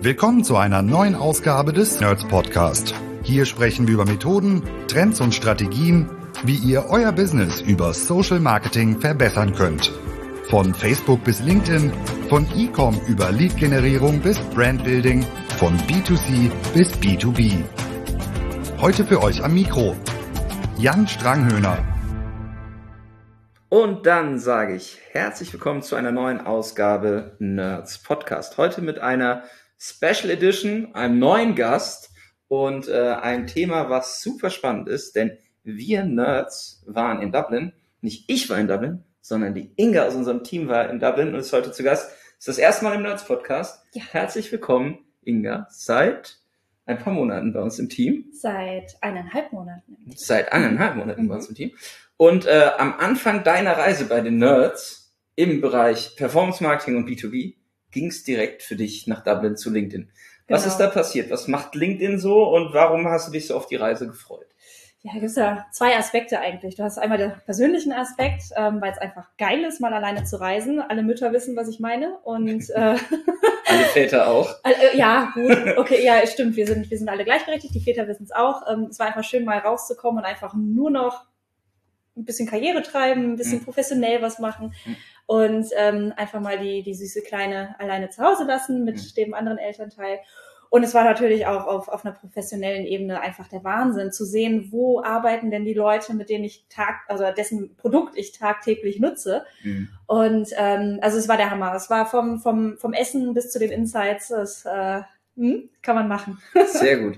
Willkommen zu einer neuen Ausgabe des Nerds Podcast. Hier sprechen wir über Methoden, Trends und Strategien, wie ihr euer Business über Social Marketing verbessern könnt. Von Facebook bis LinkedIn, von E-Com über Lead-Generierung bis Brandbuilding, von B2C bis B2B. Heute für euch am Mikro Jan Stranghöhner. Und dann sage ich herzlich willkommen zu einer neuen Ausgabe Nerds Podcast. Heute mit einer Special Edition, einem neuen Gast und ein Thema, was super spannend ist, denn wir Nerds waren in Dublin. Nicht ich war in Dublin, sondern die Inga aus unserem Team war in Dublin und ist heute zu Gast. Ist das erste Mal im Nerds Podcast. Ja. Herzlich willkommen, Inga, seit ein paar Monaten bei uns im Team. Seit 1,5 Monaten. Seit 1,5 Monaten bei uns im Team. Und am Anfang deiner Reise bei den Nerds im Bereich Performance Marketing und B2B ging es direkt für dich nach Dublin zu LinkedIn. Was ist da passiert? Was macht LinkedIn so und warum hast du dich so auf die Reise gefreut? Ja, da gibt es ja zwei Aspekte eigentlich. Du hast einmal den persönlichen Aspekt, weil es einfach geil ist, mal alleine zu reisen. Alle Mütter wissen, was ich meine. Und alle Väter auch. Ja, gut. Okay, ja, stimmt. Wir sind alle gleichberechtigt. Die Väter wissen es auch. Es war einfach schön, mal rauszukommen und einfach nur noch ein bisschen Karriere treiben, ein bisschen professionell was machen und einfach mal die süße Kleine alleine zu Hause lassen mit dem anderen Elternteil. Und es war natürlich auch auf einer professionellen Ebene einfach der Wahnsinn, zu sehen, wo arbeiten denn die Leute, mit denen dessen Produkt ich tagtäglich nutze. Und also es war der Hammer. Es war vom Essen bis zu den Insights. Das kann man machen. Sehr gut.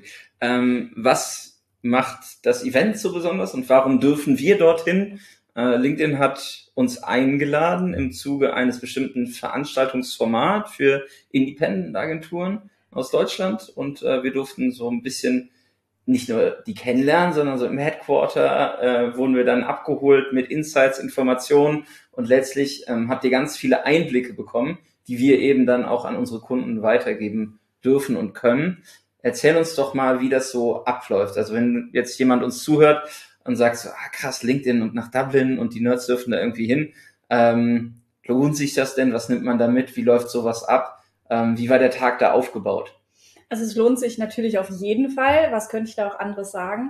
Was macht das Event so besonders und warum dürfen wir dorthin? LinkedIn hat uns eingeladen im Zuge eines bestimmten Veranstaltungsformats für Independent-Agenturen aus Deutschland und wir durften so ein bisschen nicht nur die kennenlernen, sondern so im Headquarter wurden wir dann abgeholt mit Insights, Informationen und letztlich habt ihr ganz viele Einblicke bekommen, die wir eben dann auch an unsere Kunden weitergeben dürfen und können. Erzähl uns doch mal, wie das so abläuft. Also wenn jetzt jemand uns zuhört und sagt so, krass, LinkedIn und nach Dublin und die Nerds dürfen da irgendwie hin. Lohnt sich das denn? Was nimmt man da mit? Wie läuft sowas ab? Wie war der Tag da aufgebaut? Also es lohnt sich natürlich auf jeden Fall. Was könnte ich da auch anderes sagen?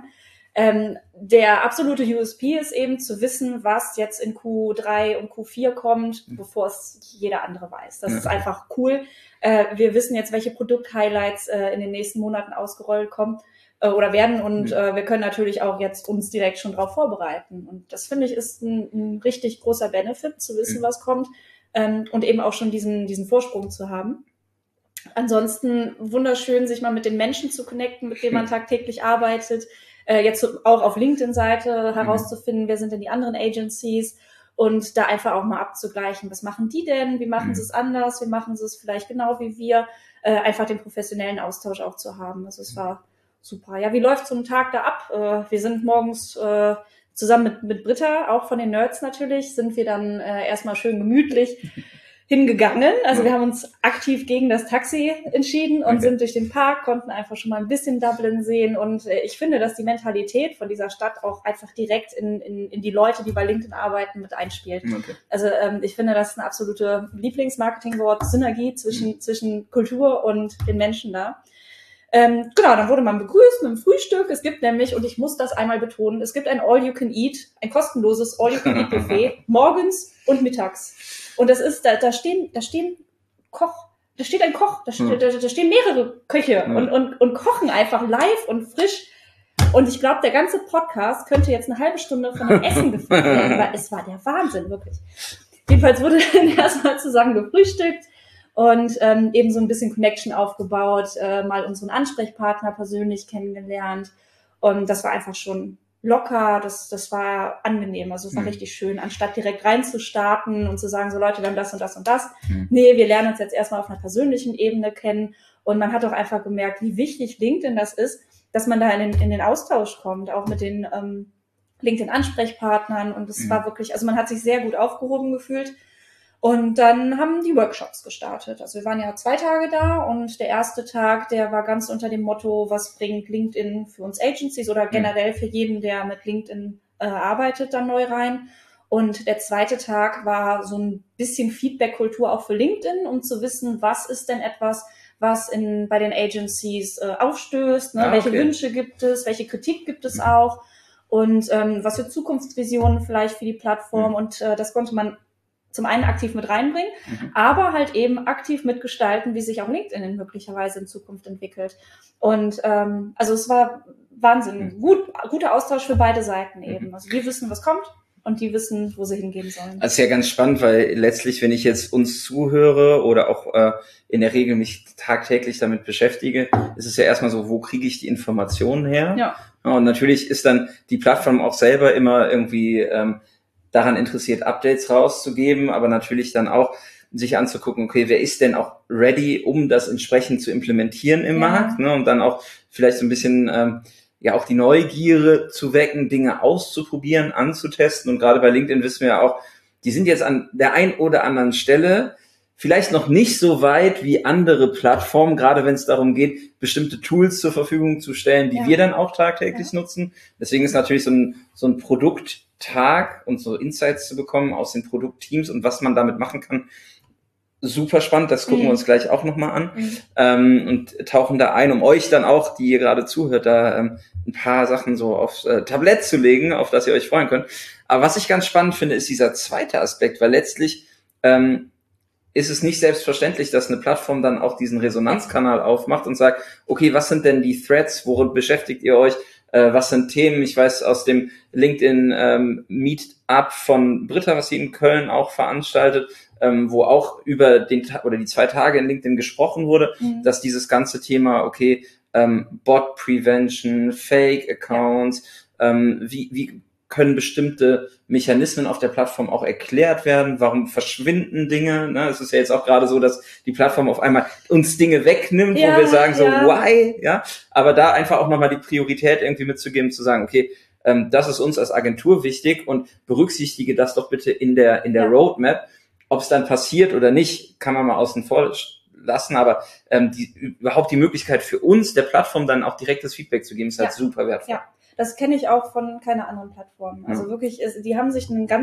Der absolute USP ist eben zu wissen, was jetzt in Q3 und Q4 kommt, bevor es jeder andere weiß. Das ist einfach cool. Wir wissen jetzt, welche Produkt-Highlights in den nächsten Monaten ausgerollt kommen oder werden und wir können natürlich auch jetzt uns direkt schon darauf vorbereiten. Und das, finde ich, ist ein richtig großer Benefit, zu wissen, was kommt und eben auch schon diesen Vorsprung zu haben. Ansonsten wunderschön, sich mal mit den Menschen zu connecten, mit denen man tagtäglich arbeitet. Jetzt auch auf LinkedIn-Seite herauszufinden, wer sind denn die anderen Agencies und da einfach auch mal abzugleichen, was machen die denn, wie machen sie es anders, wie machen sie es vielleicht genau wie wir, einfach den professionellen Austausch auch zu haben. Also es war super. Ja, wie läuft so ein Tag da ab? Wir sind morgens zusammen mit Britta, auch von den Nerds natürlich, sind wir dann erstmal schön gemütlich hingegangen. Also wir haben uns aktiv gegen das Taxi entschieden und sind durch den Park, konnten einfach schon mal ein bisschen Dublin sehen. Und ich finde, dass die Mentalität von dieser Stadt auch einfach direkt in die Leute, die bei LinkedIn arbeiten, mit einspielt. Okay. Also ich finde, das ist ein absolute Lieblingsmarketingwort, Synergie zwischen Kultur und den Menschen da. Genau, dann wurde man begrüßt mit dem Frühstück. Es gibt nämlich, und ich muss das einmal betonen, es gibt ein All-You-Can-Eat, ein kostenloses All-You-Can-Eat-Buffet morgens und mittags. Und das ist, da steht ein Koch, da stehen mehrere Köche und kochen einfach live und frisch. Und ich glaube, der ganze Podcast könnte jetzt eine halbe Stunde von dem Essen gefüllt werden, weil es war der Wahnsinn, wirklich. Jedenfalls wurde dann erstmal zusammen gefrühstückt und eben so ein bisschen Connection aufgebaut, mal unseren Ansprechpartner persönlich kennengelernt. Und das war einfach schon locker, das war angenehm, also es war richtig schön, anstatt direkt reinzustarten und zu sagen, so Leute, wir haben das und das und das. Nee, wir lernen uns jetzt erstmal auf einer persönlichen Ebene kennen und man hat auch einfach gemerkt, wie wichtig LinkedIn das ist, dass man da in den Austausch kommt, auch mit den LinkedIn-Ansprechpartnern und es war wirklich, also man hat sich sehr gut aufgehoben gefühlt. Und dann haben die Workshops gestartet. Also wir waren ja 2 Tage da und der erste Tag, der war ganz unter dem Motto, was bringt LinkedIn für uns Agencies oder generell für jeden, der mit LinkedIn arbeitet, dann neu rein. Und der zweite Tag war so ein bisschen Feedback-Kultur auch für LinkedIn, um zu wissen, was ist denn etwas, was bei den Agencies aufstößt, ne? Welche Wünsche gibt es, welche Kritik gibt es auch und was für Zukunftsvisionen vielleicht für die Plattform und das konnte man zum einen aktiv mit reinbringen, aber halt eben aktiv mitgestalten, wie sich auch LinkedIn möglicherweise in Zukunft entwickelt. Und also es war Wahnsinn, guter Austausch für beide Seiten eben. Also wir wissen, was kommt. Und die wissen, wo sie hingehen sollen. Das ist ja ganz spannend, weil letztlich, wenn ich jetzt uns zuhöre oder auch in der Regel mich tagtäglich damit beschäftige, ist es ja erstmal so, wo kriege ich die Informationen her? Ja. Und natürlich ist dann die Plattform auch selber immer irgendwie daran interessiert, Updates rauszugeben, aber natürlich dann auch sich anzugucken, okay, wer ist denn auch ready, um das entsprechend zu implementieren im Markt, ne? Und dann auch vielleicht so ein bisschen auch die Neugierde zu wecken, Dinge auszuprobieren, anzutesten. Und gerade bei LinkedIn wissen wir ja auch, die sind jetzt an der einen oder anderen Stelle vielleicht noch nicht so weit wie andere Plattformen, gerade wenn es darum geht, bestimmte Tools zur Verfügung zu stellen, die wir dann auch tagtäglich nutzen. Deswegen ist natürlich so ein Produkttag und so Insights zu bekommen aus den Produktteams und was man damit machen kann, super spannend, das gucken wir uns gleich auch nochmal an und tauchen da ein, um euch dann auch, die ihr gerade zuhört, da ein paar Sachen so aufs Tablett zu legen, auf das ihr euch freuen könnt. Aber was ich ganz spannend finde, ist dieser zweite Aspekt, weil letztlich ist es nicht selbstverständlich, dass eine Plattform dann auch diesen Resonanzkanal aufmacht und sagt, okay, was sind denn die Threads, worin beschäftigt ihr euch? Was sind Themen? Ich weiß aus dem LinkedIn Meetup von Britta, was sie in Köln auch veranstaltet, wo auch über die 2 Tage in LinkedIn gesprochen wurde, dass dieses ganze Thema, okay, Bot Prevention, Fake Accounts, wie können bestimmte Mechanismen auf der Plattform auch erklärt werden? Warum verschwinden Dinge? Ne? Es ist ja jetzt auch gerade so, dass die Plattform auf einmal uns Dinge wegnimmt, wo wir sagen so, why? Ja, aber da einfach auch nochmal die Priorität irgendwie mitzugeben, zu sagen, okay, das ist uns als Agentur wichtig und berücksichtige das doch bitte in der Roadmap. Ob es dann passiert oder nicht, kann man mal außen vor lassen, aber überhaupt die Möglichkeit für uns, der Plattform dann auch direktes Feedback zu geben, ist halt super wertvoll. Ja. Das kenne ich auch von keiner anderen Plattform. Also wirklich, die haben sich den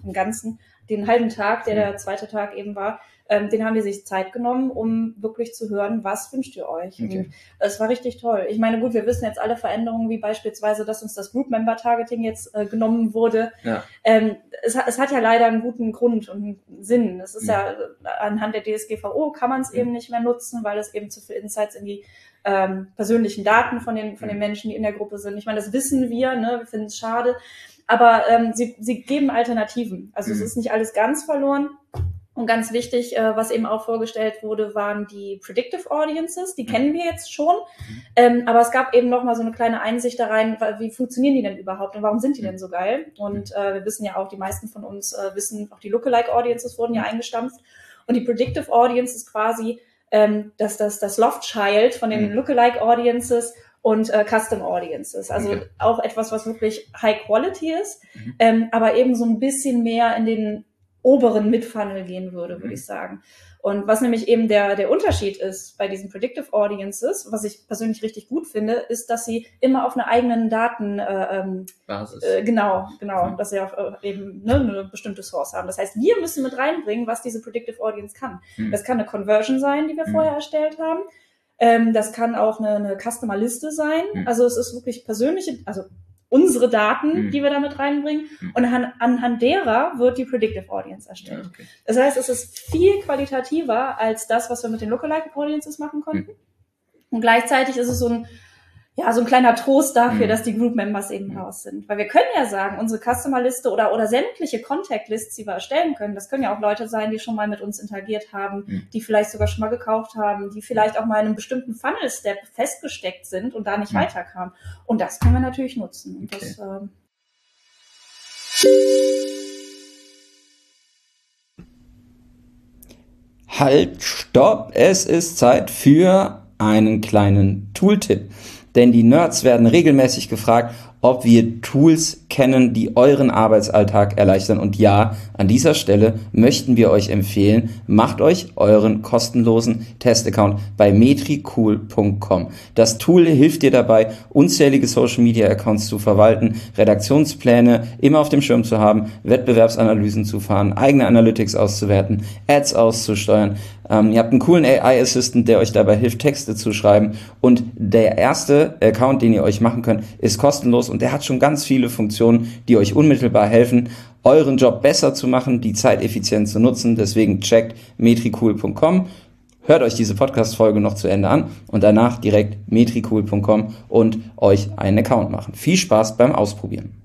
halben Tag, der zweite Tag eben war, den haben die sich Zeit genommen, um wirklich zu hören, was wünscht ihr euch? Okay. Und es war richtig toll. Ich meine, gut, wir wissen jetzt alle Veränderungen, wie beispielsweise, dass uns das Group-Member-Targeting jetzt genommen wurde. Ja. Es hat ja leider einen guten Grund und einen Sinn. Es ist ja anhand der DSGVO kann man es eben nicht mehr nutzen, weil es eben zu viel Insights in die persönlichen Daten von den Menschen, die in der Gruppe sind. Ich meine, das wissen wir, ne? Wir finden es schade. Aber sie geben Alternativen. Also es ist nicht alles ganz verloren. Und ganz wichtig, was eben auch vorgestellt wurde, waren die Predictive Audiences. Die kennen wir jetzt schon. Aber es gab eben noch mal so eine kleine Einsicht da rein, wie funktionieren die denn überhaupt und warum sind die denn so geil? Und wir wissen ja auch, die meisten von uns wissen, auch die Lookalike Audiences wurden ja eingestampft. Und die Predictive Audience ist quasi das Love Child von den Lookalike Audiences und Custom Audiences. Also auch etwas, was wirklich High Quality ist, aber eben so ein bisschen mehr in den oberen Mid-Funnel gehen würde ich sagen. Und was nämlich eben der Unterschied ist bei diesen Predictive Audiences, was ich persönlich richtig gut finde, ist, dass sie immer auf einer eigenen Datenbasis. Genau, dass sie auch eben eine bestimmte Source haben. Das heißt, wir müssen mit reinbringen, was diese Predictive Audience kann. Das kann eine Conversion sein, die wir vorher erstellt haben. Das kann auch eine Customer-Liste sein. Also es ist wirklich persönliche, also unsere Daten, die wir damit reinbringen. Und anhand derer wird die Predictive Audience erstellt. Okay. Das heißt, es ist viel qualitativer als das, was wir mit den Lookalike Audiences machen konnten. Und gleichzeitig ist es so ein kleiner Trost dafür, dass die Group Members eben raus sind. Weil wir können ja sagen, unsere Customer-Liste oder sämtliche Contact-Lists, die wir erstellen können, das können ja auch Leute sein, die schon mal mit uns interagiert haben, die vielleicht sogar schon mal gekauft haben, die vielleicht auch mal in einem bestimmten Funnel-Step festgesteckt sind und da nicht weiterkamen. Und das können wir natürlich nutzen. Okay. Halt, stopp! Es ist Zeit für einen kleinen Tooltip. Denn die Nerds werden regelmäßig gefragt, ob wir Tools kennen, die euren Arbeitsalltag erleichtern. Und ja, an dieser Stelle möchten wir euch empfehlen, macht euch euren kostenlosen Testaccount bei metricool.com. Das Tool hilft dir dabei, unzählige Social-Media-Accounts zu verwalten, Redaktionspläne immer auf dem Schirm zu haben, Wettbewerbsanalysen zu fahren, eigene Analytics auszuwerten, Ads auszusteuern. Ihr habt einen coolen AI-Assistant, der euch dabei hilft, Texte zu schreiben. Und der erste Account, den ihr euch machen könnt, ist kostenlos und der hat schon ganz viele Funktionen, die euch unmittelbar helfen, euren Job besser zu machen, die Zeit effizient zu nutzen. Deswegen checkt metricool.com, hört euch diese Podcast-Folge noch zu Ende an und danach direkt metricool.com und euch einen Account machen. Viel Spaß beim Ausprobieren.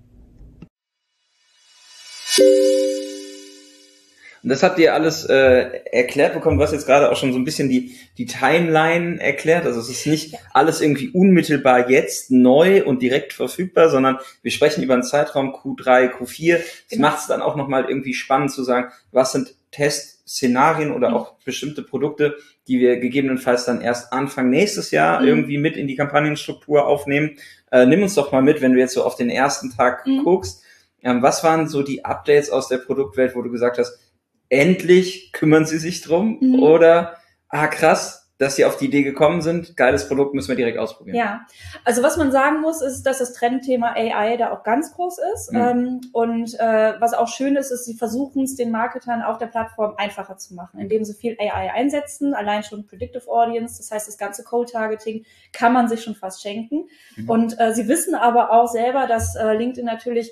Und das habt ihr alles erklärt bekommen. Du hast jetzt gerade auch schon so ein bisschen die Timeline erklärt. Also es ist nicht alles irgendwie unmittelbar jetzt neu und direkt verfügbar, sondern wir sprechen über einen Zeitraum Q3, Q4. Das macht es dann auch nochmal irgendwie spannend zu sagen, was sind Testszenarien oder auch bestimmte Produkte, die wir gegebenenfalls dann erst Anfang nächstes Jahr irgendwie mit in die Kampagnenstruktur aufnehmen. Nimm uns doch mal mit, wenn du jetzt so auf den ersten Tag guckst. Was waren so die Updates aus der Produktwelt, wo du gesagt hast, endlich kümmern sie sich drum oder, krass, dass sie auf die Idee gekommen sind, geiles Produkt, müssen wir direkt ausprobieren. Ja, also was man sagen muss, ist, dass das Trendthema AI da auch ganz groß ist und was auch schön ist, sie versuchen es den Marketern auf der Plattform einfacher zu machen, indem sie viel AI einsetzen, allein schon Predictive Audience, das heißt das ganze Cold-Targeting kann man sich schon fast schenken und sie wissen aber auch selber, dass LinkedIn natürlich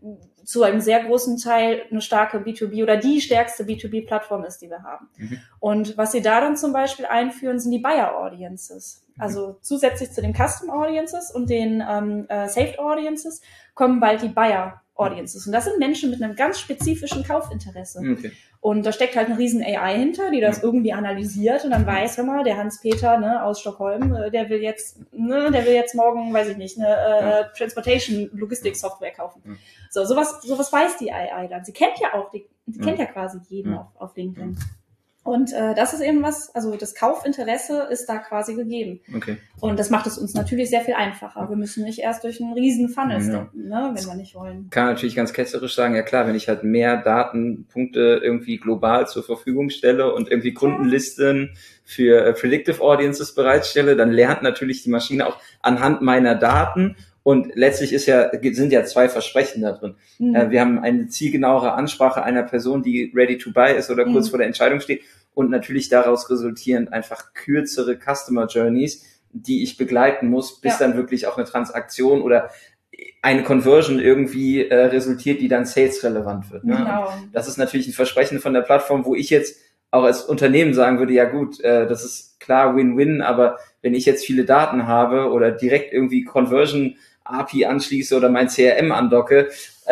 zu einem sehr großen Teil eine starke B2B oder die stärkste B2B-Plattform ist, die wir haben. Und was sie da dann zum Beispiel einführen, sind die Buyer Audiences. Also zusätzlich zu den Custom Audiences und den Saved Audiences kommen bald die Buyer Audiences. Und das sind Menschen mit einem ganz spezifischen Kaufinteresse. Und da steckt halt eine riesen AI hinter, die das irgendwie analysiert und dann weiß, hör mal, der Hans-Peter aus Stockholm, der will jetzt morgen, weiß ich nicht, eine Transportation Logistik Software kaufen. So, sowas weiß die AI dann. Sie kennt ja auch, die kennt ja quasi jeden auf LinkedIn. Und das ist eben was, also das Kaufinteresse ist da quasi gegeben. Und das macht es uns natürlich sehr viel einfacher. Wir müssen nicht erst durch einen riesen Funnel steppen, wenn wir nicht wollen. Kann natürlich ganz ketzerisch sagen, ja klar, wenn ich halt mehr Datenpunkte irgendwie global zur Verfügung stelle und irgendwie Kundenlisten für Predictive Audiences bereitstelle, dann lernt natürlich die Maschine auch anhand meiner Daten. Und letztlich sind ja zwei Versprechen da drin. Wir haben eine zielgenauere Ansprache einer Person, die ready to buy ist oder kurz vor der Entscheidung steht. Und natürlich daraus resultierend einfach kürzere Customer Journeys, die ich begleiten muss, bis dann wirklich auch eine Transaktion oder eine Conversion irgendwie resultiert, die dann sales-relevant wird. Ne? Genau. Das ist natürlich ein Versprechen von der Plattform, wo ich jetzt auch als Unternehmen sagen würde, ja gut, das ist klar Win-Win, aber wenn ich jetzt viele Daten habe oder direkt irgendwie Conversion API anschließe oder mein CRM andocke,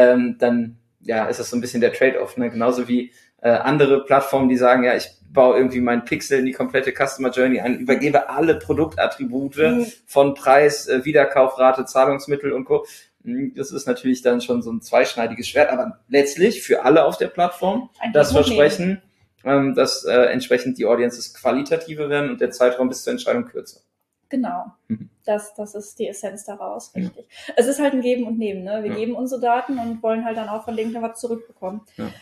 dann ist das so ein bisschen der Trade-off. Ne? Genauso wie andere Plattformen, die sagen, ja, ich baue irgendwie mein Pixel in die komplette Customer Journey ein, übergebe alle Produktattribute von Preis, Wiederkaufrate, Zahlungsmittel und Co. Das ist natürlich dann schon so ein zweischneidiges Schwert, aber letztlich für alle auf der Plattform das Versprechen, dass entsprechend die Audiences qualitativer werden und der Zeitraum bis zur Entscheidung kürzer. Genau, das ist die Essenz daraus, richtig. Es ist halt ein Geben und Nehmen, ne? Wir geben unsere Daten und wollen halt dann auch von LinkedIn was zurückbekommen.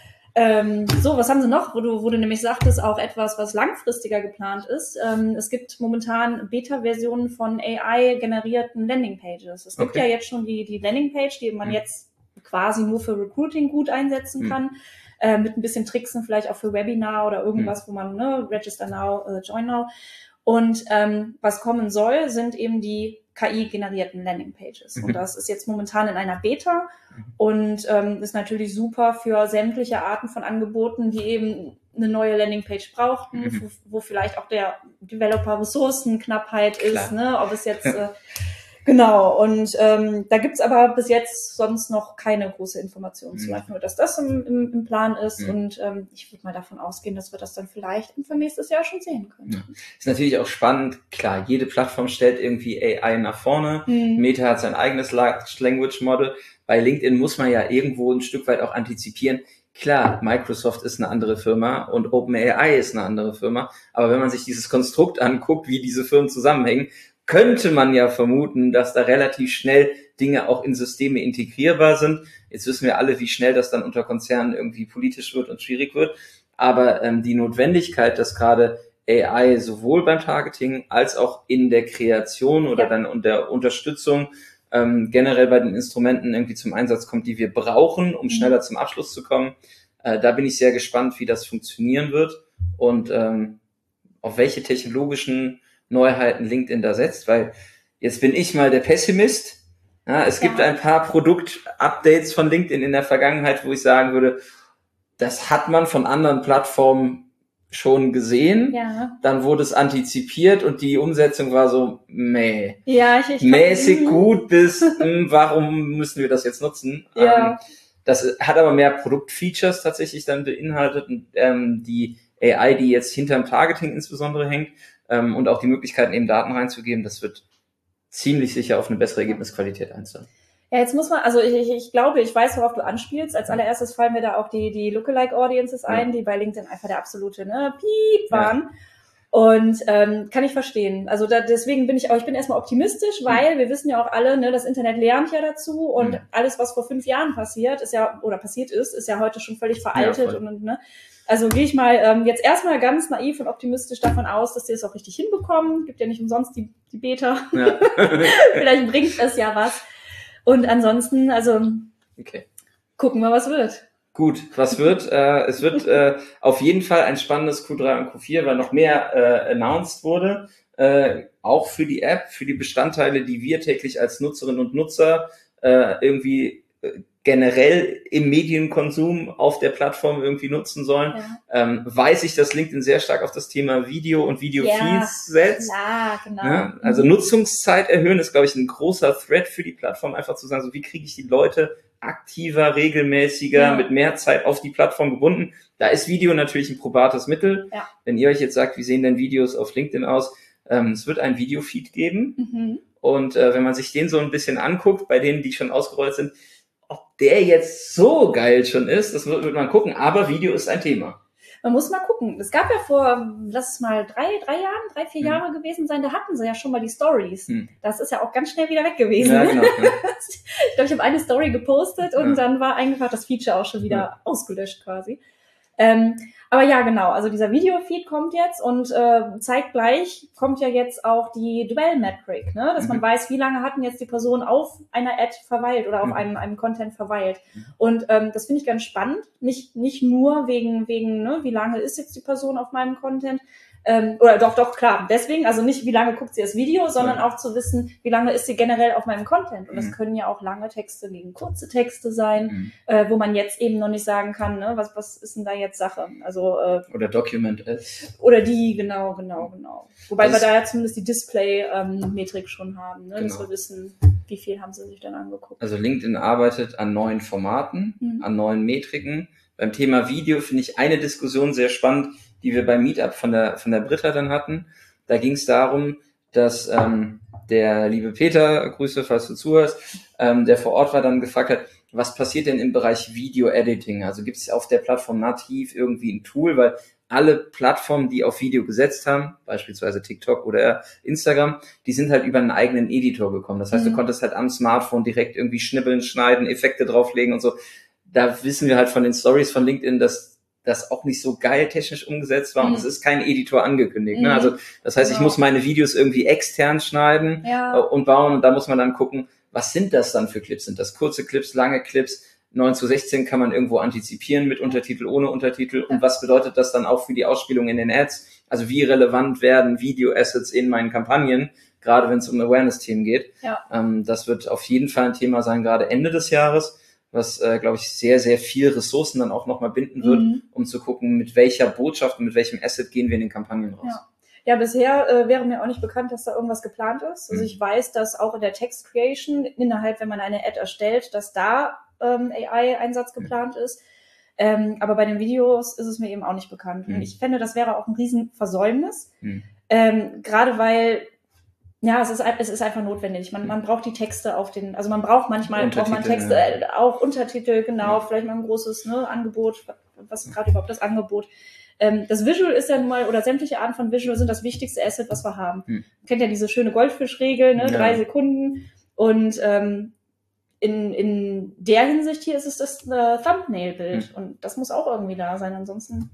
So, was haben sie noch, wo du nämlich sagtest, auch etwas, was langfristiger geplant ist. Es gibt momentan Beta-Versionen von AI-generierten Landingpages. Es gibt ja jetzt schon die Landingpage, die man jetzt quasi nur für Recruiting gut einsetzen kann, mit ein bisschen Tricksen, vielleicht auch für Webinar oder irgendwas, wo man, Register Now, Join Now. Und was kommen soll, sind eben die KI-generierten Landingpages. Und das ist jetzt momentan in einer Beta und ist natürlich super für sämtliche Arten von Angeboten, die eben eine neue Landingpage brauchten, wo vielleicht auch der Developer-Ressourcenknappheit ist, ob es jetzt genau, und da gibt's aber bis jetzt sonst noch keine große Information zu, einfach nur, dass das im Plan ist und ich würde mal davon ausgehen, dass wir das dann vielleicht Anfang nächstes Jahr schon sehen können. Ist natürlich auch spannend, klar, jede Plattform stellt irgendwie AI nach vorne, Meta hat sein eigenes Large Language Model, bei LinkedIn muss man ja irgendwo ein Stück weit auch antizipieren. Klar, Microsoft ist eine andere Firma und OpenAI ist eine andere Firma, aber wenn man sich dieses Konstrukt anguckt, wie diese Firmen zusammenhängen, könnte man ja vermuten, dass da relativ schnell Dinge auch in Systeme integrierbar sind. Jetzt wissen wir alle, wie schnell das dann unter Konzernen irgendwie politisch wird und schwierig wird. Aber die Notwendigkeit, dass gerade AI sowohl beim Targeting als auch in der Kreation oder dann und der Unterstützung generell bei den Instrumenten irgendwie zum Einsatz kommt, die wir brauchen, um schneller zum Abschluss zu kommen. Da bin ich sehr gespannt, wie das funktionieren wird und auf welche technologischen Neuheiten LinkedIn da setzt, weil jetzt bin ich mal der Pessimist. Ja, es gibt ein paar Produkt-Updates von LinkedIn in der Vergangenheit, wo ich sagen würde, das hat man von anderen Plattformen schon gesehen. Ja. Dann wurde es antizipiert und die Umsetzung war so mäßig gut bis warum müssen wir das jetzt nutzen? Ja. Das hat aber mehr Produktfeatures tatsächlich dann beinhaltet und die AI, die jetzt hinterm Targeting insbesondere hängt, und auch die Möglichkeiten, eben Daten reinzugeben, das wird ziemlich sicher auf eine bessere Ergebnisqualität einzahlen. Ja, jetzt muss man, also ich glaube, ich weiß, worauf du anspielst. Als allererstes fallen mir da auch die Lookalike-Audiences ein, die bei LinkedIn einfach der absolute Piep waren. Ja. Und kann ich verstehen. Also deswegen bin ich bin erstmal optimistisch, weil wir wissen ja auch alle, das Internet lernt ja dazu und alles, was vor 5 Jahren passiert ist, ist ja heute schon völlig veraltet und Also gehe ich mal jetzt erstmal ganz naiv und optimistisch davon aus, dass die es auch richtig hinbekommen. Gibt ja nicht umsonst die Beta. Ja. Vielleicht bringt es ja was. Und ansonsten, gucken wir, was wird. Gut, was wird? Es wird auf jeden Fall ein spannendes Q3 und Q4, weil noch mehr announced wurde. Auch für die App, für die Bestandteile, die wir täglich als Nutzerinnen und Nutzer irgendwie generell im Medienkonsum auf der Plattform irgendwie nutzen sollen, weiß ich, dass LinkedIn sehr stark auf das Thema Video und Video-Feeds setzt. Ja, genau. Ja, also Nutzungszeit erhöhen ist, glaube ich, ein großer Thread für die Plattform, einfach zu sagen, so wie kriege ich die Leute aktiver, regelmäßiger, mit mehr Zeit auf die Plattform gebunden. Da ist Video natürlich ein probates Mittel. Ja. Wenn ihr euch jetzt sagt, wie sehen denn Videos auf LinkedIn aus? Es wird ein Video-Feed geben. Und wenn man sich den so ein bisschen anguckt, bei denen, die schon ausgerollt sind, ob der jetzt so geil schon ist, das wird man gucken, aber Video ist ein Thema. Man muss mal gucken. Es gab ja vor, lass es mal 3, 4 Jahre gewesen sein, da hatten sie ja schon mal die Stories. Das ist ja auch ganz schnell wieder weg gewesen. Ja, genau. Ich glaube, ich habe eine Story gepostet und dann war einfach das Feature auch schon wieder ausgelöscht quasi. Aber ja, genau, also dieser Video-Feed kommt jetzt und zeitgleich kommt ja jetzt auch die Dwell-Metric, dass man weiß, wie lange hat denn jetzt die Person auf einer Ad verweilt oder auf einem Content verweilt. Und das finde ich ganz spannend, nicht nur wegen wie lange ist jetzt die Person auf meinem Content, oder doch, klar, deswegen, also nicht, wie lange guckt sie das Video, sondern auch zu wissen, wie lange ist sie generell auf meinem Content. Und das können ja auch lange Texte gegen kurze Texte sein, wo man jetzt eben noch nicht sagen kann, was ist denn da jetzt Sache? Also oder Document Ads. Oder die, genau. Wobei wir da ja zumindest die Display-Metrik schon haben, dass wir wissen, wie viel haben sie sich dann angeguckt. Also LinkedIn arbeitet an neuen Formaten, an neuen Metriken. Beim Thema Video finde ich eine Diskussion sehr spannend, die wir beim Meetup von der Britta dann hatten. Da ging es darum, dass der liebe Peter, Grüße, falls du zuhörst, der vor Ort war, dann gefragt hat, was passiert denn im Bereich Video-Editing? Also gibt es auf der Plattform nativ irgendwie ein Tool, weil alle Plattformen, die auf Video gesetzt haben, beispielsweise TikTok oder Instagram, die sind halt über einen eigenen Editor gekommen. Das heißt, du konntest halt am Smartphone direkt irgendwie schnibbeln, schneiden, Effekte drauflegen und so. Da wissen wir halt von den Stories von LinkedIn, dass das auch nicht so geil technisch umgesetzt war und es ist kein Editor angekündigt. Ne? Also das heißt, ich muss meine Videos irgendwie extern schneiden und bauen und da muss man dann gucken, was sind das dann für Clips? Sind das kurze Clips, lange Clips? 9:16 kann man irgendwo antizipieren mit Untertitel, ohne Untertitel und was bedeutet das dann auch für die Ausspielung in den Ads? Also wie relevant werden Video-Assets in meinen Kampagnen, gerade wenn es um Awareness-Themen geht? Ja. Das wird auf jeden Fall ein Thema sein, gerade Ende des Jahres, was, glaube ich, sehr, sehr viel Ressourcen dann auch nochmal binden wird, um zu gucken, mit welcher Botschaft und mit welchem Asset gehen wir in den Kampagnen raus. Ja, bisher wäre mir auch nicht bekannt, dass da irgendwas geplant ist. Also ich weiß, dass auch in der Text Creation innerhalb, wenn man eine Ad erstellt, dass da AI-Einsatz geplant ist. Aber bei den Videos ist es mir eben auch nicht bekannt. Und ich fände, das wäre auch ein Riesenversäumnis. Gerade weil es ist einfach notwendig. Man braucht die Texte also man braucht manchmal Texte, auch Untertitel, genau, vielleicht mal ein großes Angebot, was gerade überhaupt das Angebot. Das Visual ist ja nun mal, oder sämtliche Arten von Visual sind das wichtigste Asset, was wir haben. Man kennt ja diese schöne Goldfischregel, ne? 3 Sekunden. Und in der Hinsicht hier ist es das Thumbnail-Bild. Und das muss auch irgendwie da sein. Ansonsten,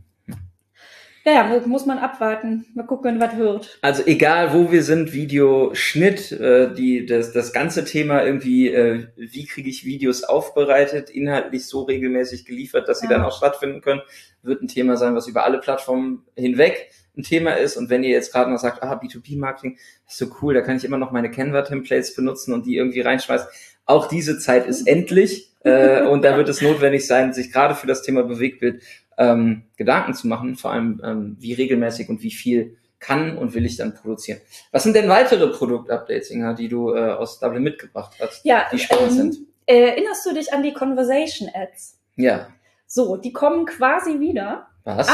muss man abwarten. Mal gucken, was wird. Also egal, wo wir sind, Videoschnitt, das ganze Thema irgendwie, wie kriege ich Videos aufbereitet, inhaltlich so regelmäßig geliefert, dass sie dann auch stattfinden können, wird ein Thema sein, was über alle Plattformen hinweg ein Thema ist. Und wenn ihr jetzt gerade noch sagt, B2B-Marketing, ist so cool, da kann ich immer noch meine Canva-Templates benutzen und die irgendwie reinschmeißen. Auch diese Zeit ist endlich und da wird es notwendig sein, sich gerade für das Thema Bewegtbild Gedanken zu machen, vor allem wie regelmäßig und wie viel kann und will ich dann produzieren. Was sind denn weitere Produktupdates, Inga, die du aus Dublin mitgebracht hast, die spannend sind? Erinnerst du dich an die Conversation Ads? Ja. So, die kommen quasi wieder. Was?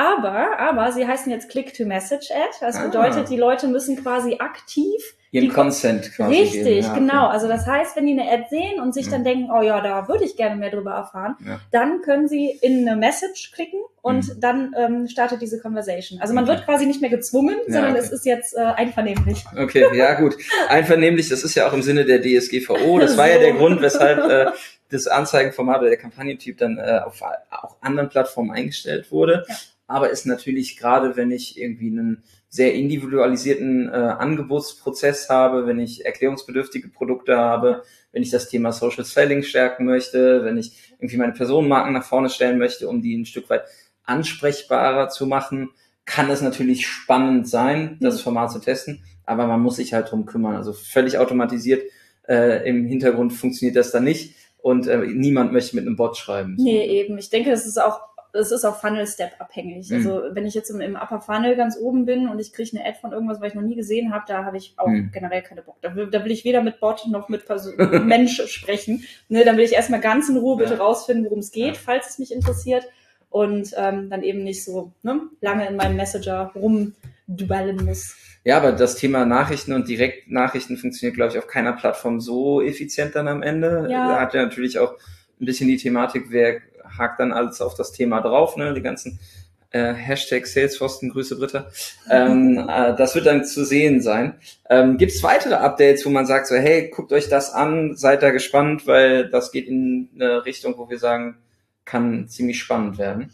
Aber sie heißen jetzt Click-to-Message-Ad. Das bedeutet, die Leute müssen quasi aktiv ihren Consent quasi richtig, geben. Ja, genau. okay. Also das heißt, wenn die eine Ad sehen und sich dann denken, oh ja, da würde ich gerne mehr drüber erfahren, dann können sie in eine Message klicken und dann startet diese Conversation. Also man wird quasi nicht mehr gezwungen, sondern es ist jetzt einvernehmlich. Okay, ja gut. Einvernehmlich, das ist ja auch im Sinne der DSGVO. Das war ja der Grund, weshalb das Anzeigenformat oder der Kampagnentyp dann auf auch anderen Plattformen eingestellt wurde. Ja. Aber ist natürlich gerade, wenn ich irgendwie einen sehr individualisierten Angebotsprozess habe, wenn ich erklärungsbedürftige Produkte habe, wenn ich das Thema Social Selling stärken möchte, wenn ich irgendwie meine Personenmarken nach vorne stellen möchte, um die ein Stück weit ansprechbarer zu machen, kann es natürlich spannend sein, das Format zu testen, aber man muss sich halt drum kümmern. Also völlig automatisiert im Hintergrund funktioniert das dann nicht und niemand möchte mit einem Bot schreiben. So. Nee, eben. Ich denke, es ist auch Funnel-Step abhängig. Also wenn ich jetzt im Upper Funnel ganz oben bin und ich kriege eine Ad von irgendwas, was ich noch nie gesehen habe, da habe ich auch generell keine Bock. Da will ich weder mit Bot noch mit Mensch sprechen. Ne, dann will ich erstmal ganz in Ruhe bitte rausfinden, worum es geht, falls es mich interessiert. Und dann eben nicht so lange in meinem Messenger rumdwellen muss. Ja, aber das Thema Nachrichten und Direktnachrichten funktioniert, glaube ich, auf keiner Plattform so effizient dann am Ende. Ja. Da hat ja natürlich auch ein bisschen die Thematik, wer hakt dann alles auf das Thema drauf, ne? Die ganzen Hashtag Salesforce, Grüße Britta. Das wird dann zu sehen sein. Gibt es weitere Updates, wo man sagt so, hey, guckt euch das an, seid da gespannt, weil das geht in eine Richtung, wo wir sagen, kann ziemlich spannend werden.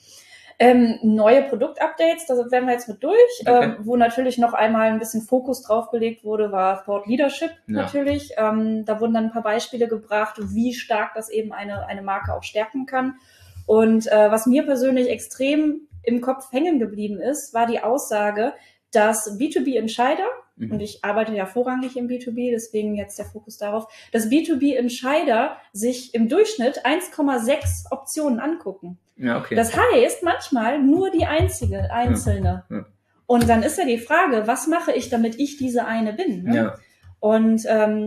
Neue Produktupdates, da werden wir jetzt mit durch, wo natürlich noch einmal ein bisschen Fokus drauf gelegt wurde, war Thought Leadership natürlich. Da wurden dann ein paar Beispiele gebracht, wie stark das eben eine Marke auch stärken kann. Und was mir persönlich extrem im Kopf hängen geblieben ist, war die Aussage, dass B2B-Entscheider, und ich arbeite ja vorrangig im B2B, deswegen jetzt der Fokus darauf, dass B2B-Entscheider sich im Durchschnitt 1,6 Optionen angucken. Ja, okay. Das heißt, manchmal nur die einzelne. Ja. Und dann ist ja die Frage, was mache ich, damit ich diese eine bin? Ne? Ja. Und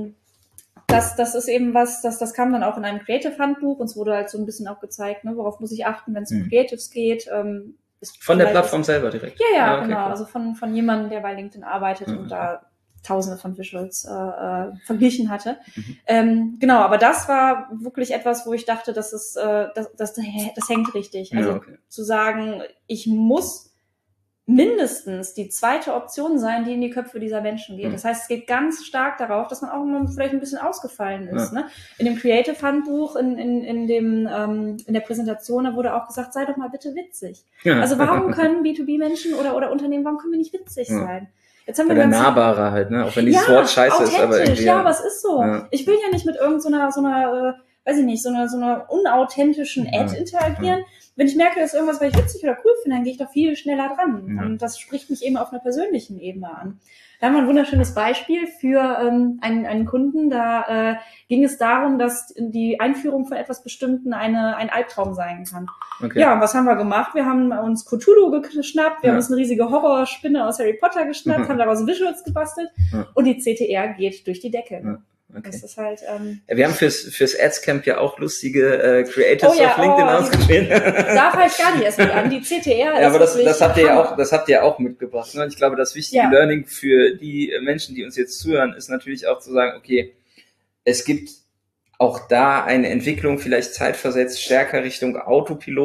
das ist eben was, das kam dann auch in einem Creative-Handbuch, uns wurde halt so ein bisschen auch gezeigt, ne, worauf muss ich achten, wenn es um Creatives geht. Von der Plattform selber direkt? Ja, okay, genau. Cool. Also von jemandem, der bei LinkedIn arbeitet und da Tausende von Visuals verglichen hatte. Genau, aber das war wirklich etwas, wo ich dachte, das hängt richtig. Also zu sagen, ich muss mindestens die zweite Option sein, die in die Köpfe dieser Menschen geht. Das heißt, es geht ganz stark darauf, dass man auch vielleicht ein bisschen ausgefallen ist. Ne? In dem Creative-Handbuch, in der Präsentation, da wurde auch gesagt, sei doch mal bitte witzig. Ja. Also warum können B2B-Menschen oder Unternehmen, warum können wir nicht witzig sein? Jetzt haben wir nahbarer halt, ne? Auch wenn dieses Wort scheiße ist. Aber aber es ist so. Ja. Ich will ja nicht mit irgendeiner weiß ich nicht, so einer unauthentischen Ad interagieren. Wenn ich merke, dass irgendwas, was ich witzig oder cool finde, dann gehe ich doch viel schneller dran. Und das spricht mich eben auf einer persönlichen Ebene an. Da haben wir ein wunderschönes Beispiel für einen Kunden. Da ging es darum, dass die Einführung von etwas Bestimmten ein Albtraum sein kann. Okay. Ja, und was haben wir gemacht? Wir haben uns Cthulhu geschnappt, wir haben uns eine riesige Horrorspinne aus Harry Potter geschnappt, haben daraus Visuals gebastelt und die CTR geht durch die Decke. Okay. Das ist halt, wir haben fürs Adscamp ja auch lustige Creatives auf LinkedIn ausgeschrieben. Da fällt gar nicht erst mit an. Die CTR ist aber das habt ihr ja auch mitgebracht. Ne? Und ich glaube, das wichtige Learning für die Menschen, die uns jetzt zuhören, ist natürlich auch zu sagen, okay, es gibt auch da eine Entwicklung, vielleicht zeitversetzt stärker Richtung Autopilot,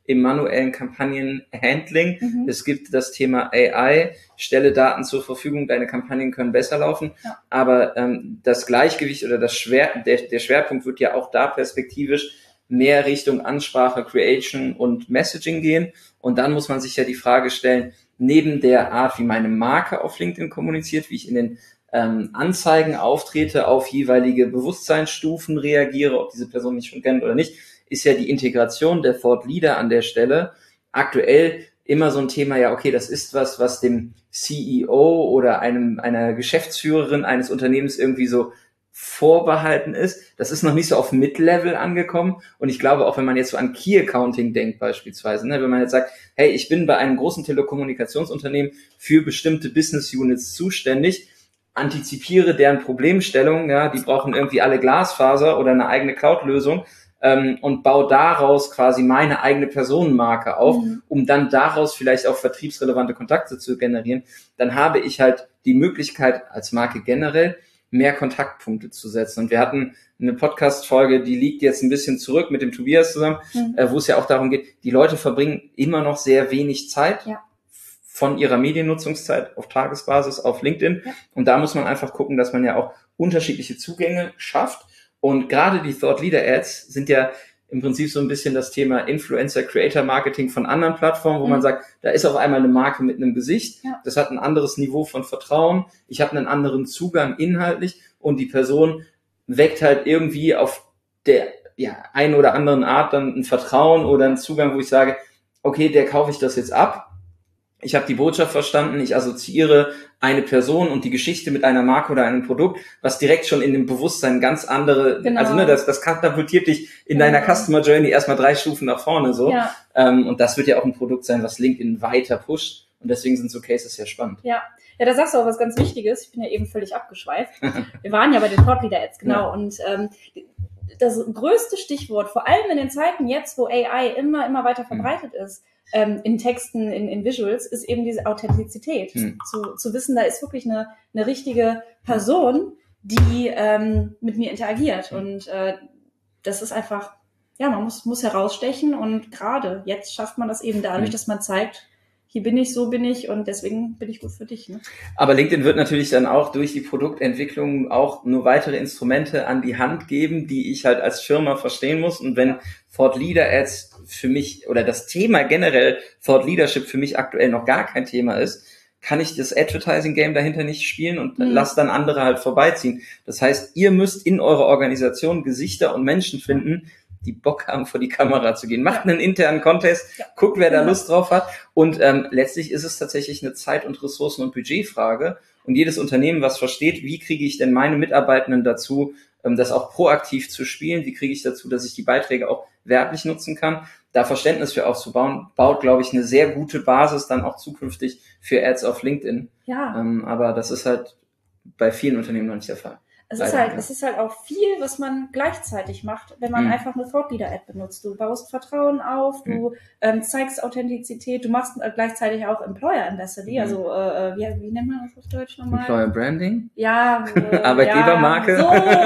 im manuellen Kampagnenhandling. Es gibt das Thema AI, stelle Daten zur Verfügung, deine Kampagnen können besser laufen. Ja. Aber das Gleichgewicht oder der Schwerpunkt wird ja auch da perspektivisch mehr Richtung Ansprache, Creation und Messaging gehen. Und dann muss man sich ja die Frage stellen, neben der Art, wie meine Marke auf LinkedIn kommuniziert, wie ich in den Anzeigen auftrete, auf jeweilige Bewusstseinsstufen reagiere, ob diese Person mich schon kennt oder nicht, ist ja die Integration der Thought Leader an der Stelle aktuell immer so ein Thema, ja, okay, das ist was dem CEO oder einer Geschäftsführerin eines Unternehmens irgendwie so vorbehalten ist. Das ist noch nicht so auf Mid-Level angekommen. Und ich glaube, auch wenn man jetzt so an Key Accounting denkt beispielsweise, ne, wenn man jetzt sagt, hey, ich bin bei einem großen Telekommunikationsunternehmen für bestimmte Business Units zuständig, antizipiere deren Problemstellung, ja, die brauchen irgendwie alle Glasfaser oder eine eigene Cloud-Lösung, und baue daraus quasi meine eigene Personenmarke auf, um dann daraus vielleicht auch vertriebsrelevante Kontakte zu generieren, dann habe ich halt die Möglichkeit als Marke generell mehr Kontaktpunkte zu setzen. Und wir hatten eine Podcast-Folge, die liegt jetzt ein bisschen zurück mit dem Tobias zusammen, wo es ja auch darum geht, die Leute verbringen immer noch sehr wenig Zeit von ihrer Mediennutzungszeit auf Tagesbasis auf LinkedIn. Ja. Und da muss man einfach gucken, dass man ja auch unterschiedliche Zugänge schafft. Und gerade die Thought Leader Ads sind ja im Prinzip so ein bisschen das Thema Influencer-Creator-Marketing von anderen Plattformen, wo man sagt, da ist auf einmal eine Marke mit einem Gesicht, das hat ein anderes Niveau von Vertrauen, ich habe einen anderen Zugang inhaltlich und die Person weckt halt irgendwie auf der einen oder anderen Art dann ein Vertrauen oder einen Zugang, wo ich sage, okay, der kaufe ich das jetzt ab. Ich habe die Botschaft verstanden, ich assoziiere eine Person und die Geschichte mit einer Marke oder einem Produkt, was direkt schon in dem Bewusstsein ganz andere, also ne, das katapultiert dich in deiner Customer Journey erstmal 3 Stufen nach vorne so. Ja. Und das wird ja auch ein Produkt sein, was LinkedIn weiter pusht. Und deswegen sind so Cases sehr spannend. Ja, da sagst du auch was ganz Wichtiges. Ich bin ja eben völlig abgeschweift. Wir waren ja bei den Thought Leader Ads, genau. Ja. Und das größte Stichwort, vor allem in den Zeiten jetzt, wo AI immer weiter verbreitet ist, in Texten, in Visuals, ist eben diese Authentizität. Zu wissen, da ist wirklich eine richtige Person, die mit mir interagiert. Und das ist einfach, ja, man muss herausstechen. Und gerade jetzt schafft man das eben dadurch, dass man zeigt, hier bin ich, so bin ich und deswegen bin ich gut für dich. Ne? Aber LinkedIn wird natürlich dann auch durch die Produktentwicklung auch nur weitere Instrumente an die Hand geben, die ich halt als Firma verstehen muss. Und wenn Thought Leader Ads für mich oder das Thema generell Thought Leadership für mich aktuell noch gar kein Thema ist, kann ich das Advertising Game dahinter nicht spielen und lasse dann andere halt vorbeiziehen. Das heißt, ihr müsst in eurer Organisation Gesichter und Menschen finden, die Bock haben, vor die Kamera zu gehen. Macht einen internen Contest, guckt, wer da Lust drauf hat. Und letztlich ist es tatsächlich eine Zeit- und Ressourcen- und Budgetfrage. Und jedes Unternehmen, was versteht, wie kriege ich denn meine Mitarbeitenden dazu, das auch proaktiv zu spielen, wie kriege ich dazu, dass ich die Beiträge auch werblich nutzen kann, da Verständnis für aufzubauen, baut, glaube ich, eine sehr gute Basis dann auch zukünftig für Ads auf LinkedIn. Ja. Aber das ist halt bei vielen Unternehmen noch nicht der Fall. Es ist halt auch viel, was man gleichzeitig macht, wenn man einfach eine Thought Leader Ad benutzt. Du baust Vertrauen auf, du zeigst Authentizität, du machst gleichzeitig auch Employer Ambassador, also wie nennt man das auf Deutsch nochmal? Employer Branding? Ja. Arbeitgebermarke?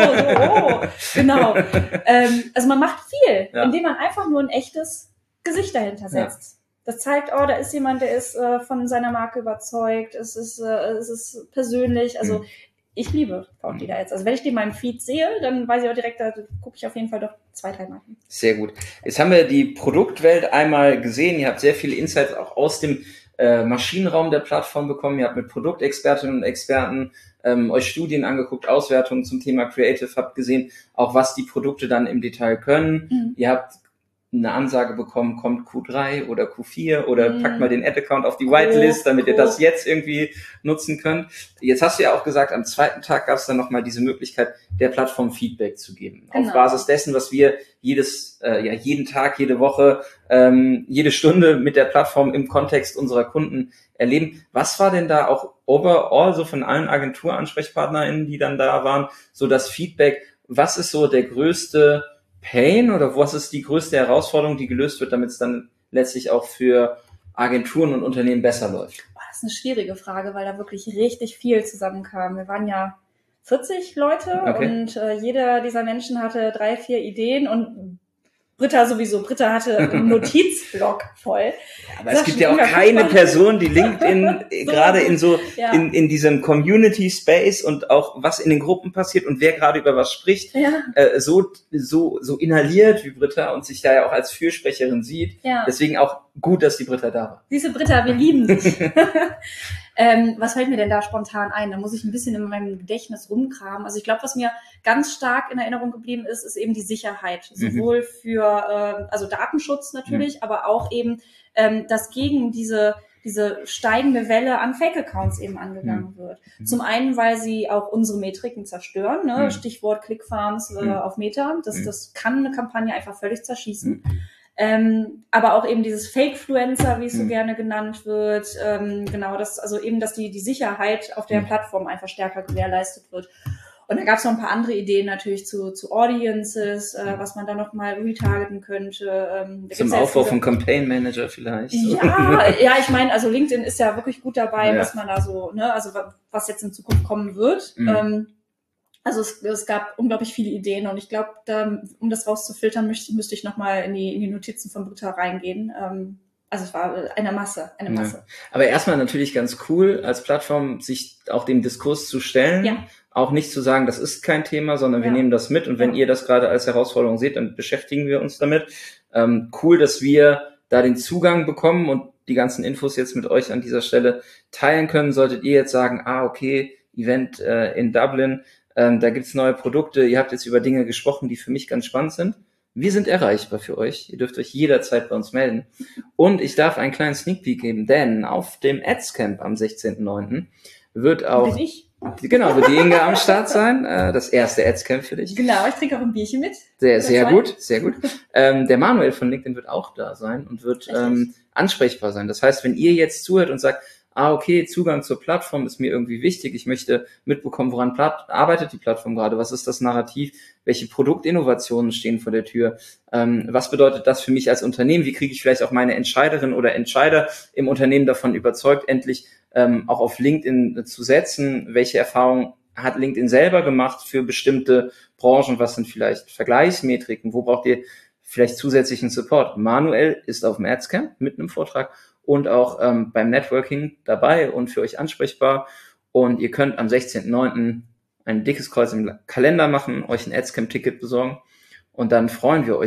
Genau. Also man macht viel, indem man einfach nur ein echtes Gesicht dahinter setzt. Das zeigt, da ist jemand, der ist von seiner Marke überzeugt, es ist persönlich, also ich liebe Thought Leader Ads. Also wenn ich die in meinem Feed sehe, dann weiß ich auch direkt, da gucke ich auf jeden Fall doch 2-3 Mal hin. Sehr gut. Jetzt haben wir die Produktwelt einmal gesehen. Ihr habt sehr viele Insights auch aus dem Maschinenraum der Plattform bekommen. Ihr habt mit Produktexpertinnen und Experten euch Studien angeguckt, Auswertungen zum Thema Creative, habt gesehen, auch was die Produkte dann im Detail können. Ihr habt eine Ansage bekommen, kommt Q3 oder Q4 oder packt mal den Ad-Account auf die Whitelist, damit ihr das jetzt irgendwie nutzen könnt. Jetzt hast du ja auch gesagt, am zweiten Tag gab es dann nochmal diese Möglichkeit, der Plattform Feedback zu geben. Genau. Auf Basis dessen, was wir jeden Tag, jede Woche, jede Stunde mit der Plattform im Kontext unserer Kunden erleben. Was war denn da auch overall, so von allen Agenturansprechpartnerinnen, die dann da waren, so das Feedback? Was ist so der größte Pain oder was ist die größte Herausforderung, die gelöst wird, damit es dann letztlich auch für Agenturen und Unternehmen besser läuft? Das ist eine schwierige Frage, weil da wirklich richtig viel zusammenkam. Wir waren ja 40 Leute und jeder dieser Menschen hatte 3-4 Ideen und Britta sowieso. Britta hatte einen Notizblock voll. Aber es gibt ja auch keine Person, die LinkedIn gerade in diesem Community Space und auch was in den Gruppen passiert und wer gerade über was spricht, so inhaliert wie Britta und sich da ja auch als Fürsprecherin sieht. Ja. Deswegen auch gut, dass die Britta da war. Siehste, Britta, wir lieben dich. Was fällt mir denn da spontan ein? Da muss ich ein bisschen in meinem Gedächtnis rumkramen. Also ich glaube, was mir ganz stark in Erinnerung geblieben ist, ist eben die Sicherheit. Sowohl für also Datenschutz natürlich, aber auch eben, dass gegen diese steigende Welle an Fake-Accounts eben angegangen wird. Zum einen, weil sie auch unsere Metriken zerstören, ne? Stichwort Clickfarms auf Meta. Das kann eine Kampagne einfach völlig zerschießen. Aber auch eben dieses Fake-Fluencer, wie es so gerne genannt wird, genau, dass die Sicherheit auf der Plattform einfach stärker gewährleistet wird. Und da gab es noch ein paar andere Ideen natürlich zu Audiences, was man da noch mal retargeten könnte. Zum Aufbau vom Campaign Manager vielleicht. Ja, ich meine, also LinkedIn ist ja wirklich gut dabei, was man da so, ne, also was jetzt in Zukunft kommen wird. Also es gab unglaublich viele Ideen und ich glaube, um das rauszufiltern, müsste ich nochmal in die Notizen von Britta reingehen. Also es war eine Masse. Ja. Aber erstmal natürlich ganz cool, als Plattform sich auch dem Diskurs zu stellen. Ja. Auch nicht zu sagen, das ist kein Thema, sondern wir nehmen das mit. Und wenn ihr das gerade als Herausforderung seht, dann beschäftigen wir uns damit. Cool, dass wir da den Zugang bekommen und die ganzen Infos jetzt mit euch an dieser Stelle teilen können. Solltet ihr jetzt sagen, okay, Event in Dublin, da gibt's neue Produkte, ihr habt jetzt über Dinge gesprochen, die für mich ganz spannend sind. Wir sind erreichbar für euch. Ihr dürft euch jederzeit bei uns melden. Und ich darf einen kleinen Sneak Peek geben, denn auf dem Ads-Camp am 16.09. wird auch... Genau, wird die Inga am Start sein. Das erste Ads-Camp für dich. Genau, ich trinke auch ein Bierchen mit. Sehr gut, sehr gut. Der Manuel von LinkedIn wird auch da sein und wird ansprechbar sein. Das heißt, wenn ihr jetzt zuhört und sagt, okay, Zugang zur Plattform ist mir irgendwie wichtig. Ich möchte mitbekommen, woran arbeitet die Plattform gerade? Was ist das Narrativ? Welche Produktinnovationen stehen vor der Tür? Was bedeutet das für mich als Unternehmen? Wie kriege ich vielleicht auch meine Entscheiderin oder Entscheider im Unternehmen davon überzeugt, endlich auch auf LinkedIn zu setzen? Welche Erfahrungen hat LinkedIn selber gemacht für bestimmte Branchen? Was sind vielleicht Vergleichsmetriken? Wo braucht ihr vielleicht zusätzlichen Support? Manuel ist auf dem Ads-Camp mit einem Vortrag und auch beim Networking dabei und für euch ansprechbar. Und ihr könnt am 16.09. ein dickes Kreuz im Kalender machen, euch ein Adscamp-Ticket besorgen und dann freuen wir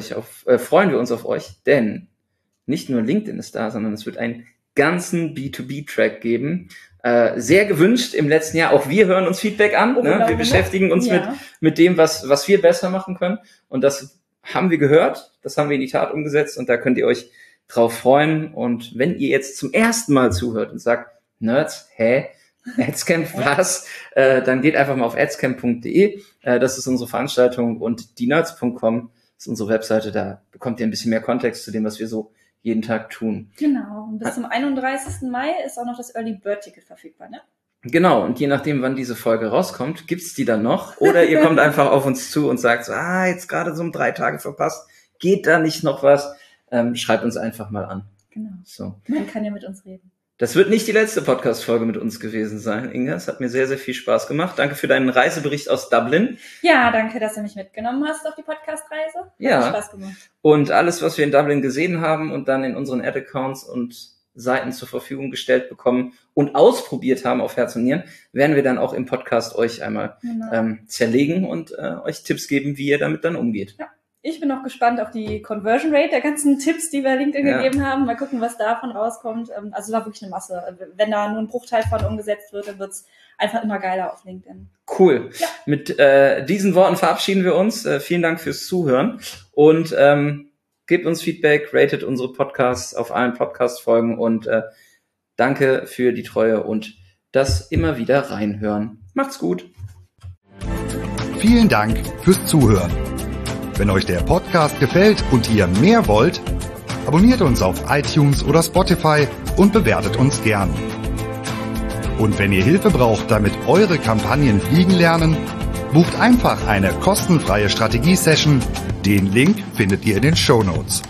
uns auf euch, denn nicht nur LinkedIn ist da, sondern es wird einen ganzen B2B-Track geben. Sehr gewünscht im letzten Jahr. Auch wir hören uns Feedback an. Ne? Wir beschäftigen uns mit dem, was wir besser machen können. Und das haben wir gehört, das haben wir in die Tat umgesetzt und da könnt ihr euch drauf freuen. Und wenn ihr jetzt zum ersten Mal zuhört und sagt, Nerds, Adscamp, was? Dann geht einfach mal auf adscamp.de. Das ist unsere Veranstaltung und dienerds.com ist unsere Webseite. Da bekommt ihr ein bisschen mehr Kontext zu dem, was wir so jeden Tag tun. Genau. Und bis zum 31. Mai ist auch noch das Early Bird Ticket verfügbar, ne? Genau. Und je nachdem, wann diese Folge rauskommt, gibt's die dann noch. Oder ihr kommt einfach auf uns zu und sagt so, jetzt gerade so um 3 Tage verpasst. Geht da nicht noch was? Schreibt uns einfach mal an. Genau. So. Man kann ja mit uns reden. Das wird nicht die letzte Podcast-Folge mit uns gewesen sein, Inga. Es hat mir sehr, sehr viel Spaß gemacht. Danke für deinen Reisebericht aus Dublin. Ja, danke, dass du mich mitgenommen hast auf die Podcast-Reise. Hat Spaß gemacht. Und alles, was wir in Dublin gesehen haben und dann in unseren Ad-Accounts und Seiten zur Verfügung gestellt bekommen und ausprobiert haben auf Herz und Nieren, werden wir dann auch im Podcast euch einmal zerlegen und euch Tipps geben, wie ihr damit dann umgeht. Ja. Ich bin noch gespannt auf die Conversion Rate der ganzen Tipps, die wir LinkedIn gegeben haben. Mal gucken, was davon rauskommt. Also war wirklich eine Masse. Wenn da nur ein Bruchteil von umgesetzt wird, dann wird's einfach immer geiler auf LinkedIn. Cool. Ja. Mit diesen Worten verabschieden wir uns. Vielen Dank fürs Zuhören und gebt uns Feedback, ratet unsere Podcasts auf allen Podcast-Folgen und danke für die Treue und das immer wieder reinhören. Macht's gut. Vielen Dank fürs Zuhören. Wenn euch der Podcast gefällt und ihr mehr wollt, abonniert uns auf iTunes oder Spotify und bewertet uns gern. Und wenn ihr Hilfe braucht, damit eure Kampagnen fliegen lernen, bucht einfach eine kostenfreie Strategie-Session. Den Link findet ihr in den Shownotes.